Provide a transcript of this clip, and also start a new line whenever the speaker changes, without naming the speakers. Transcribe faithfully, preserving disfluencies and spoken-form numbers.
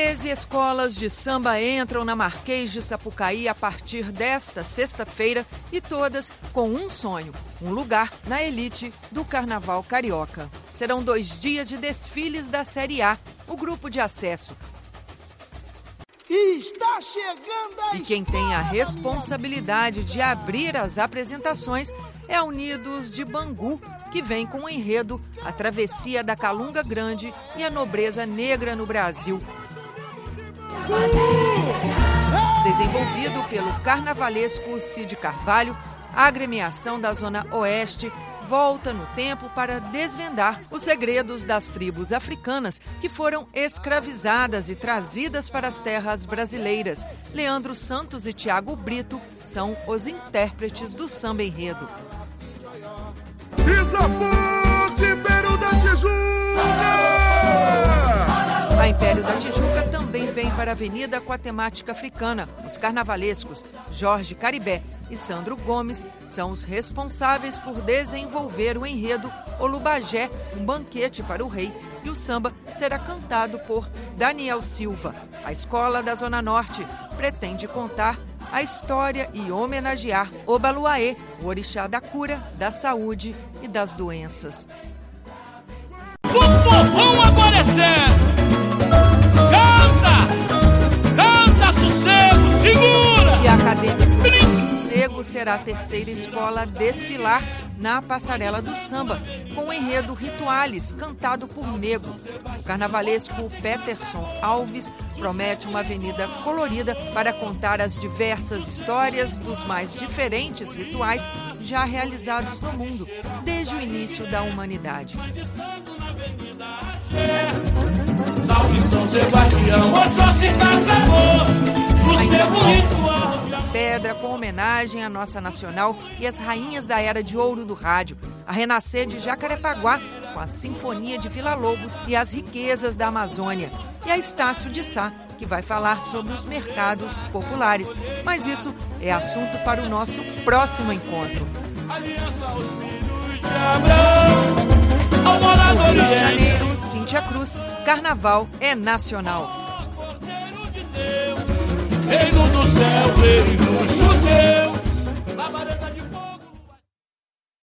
treze escolas de samba entram na Marquês de Sapucaí a partir desta sexta-feira e todas com um sonho, um lugar na elite do Carnaval Carioca. Serão dois dias de desfiles da Série A, o grupo de acesso.
Está chegando a
E quem tem a responsabilidade de abrir as apresentações é a Unidos de Bangu, que vem com o enredo A Travessia da Calunga Grande e a Nobreza Negra no Brasil. Desenvolvido pelo carnavalesco Cid Carvalho, a agremiação da Zona Oeste volta no tempo para desvendar os segredos das tribos africanas que foram escravizadas e trazidas para as terras brasileiras. Leandro Santos e Tiago Brito são os intérpretes do samba enredo.
Império da Tijuca!
A Império da Tijuca também vem para a avenida com a temática africana. Os carnavalescos Jorge Caribé e Sandro Gomes são os responsáveis por desenvolver o enredo Olubagé, um banquete para o rei, e o samba será cantado por Daniel Silva. A escola da Zona Norte pretende contar a história e homenagear Obaluaê, o orixá da cura, da saúde e das doenças.
O povão agora é sério! Canta! Canta, Sossego! Segura!
E a Acadêmica Sossego será a terceira escola a desfilar na Passarela do Samba, com o enredo Rituales, cantado por Nego. O carnavalesco Peterson Alves promete uma avenida colorida para contar as diversas histórias dos mais diferentes rituais já realizados no mundo, desde o início da humanidade.
Salve São Sebastião, Oxóssi Caçador, o seu ritual.
Pedra com homenagem à nossa nacional e às rainhas da era de ouro do rádio. A Renascer de Jacarepaguá, com a Sinfonia de Vila Lobos e as riquezas da Amazônia. E a Estácio de Sá, que vai falar sobre os mercados populares. Mas isso é assunto para o nosso próximo encontro. No Rio de Janeiro, Cíntia Cruz, Carnaval é nacional.
Reino do céu, reino judeu.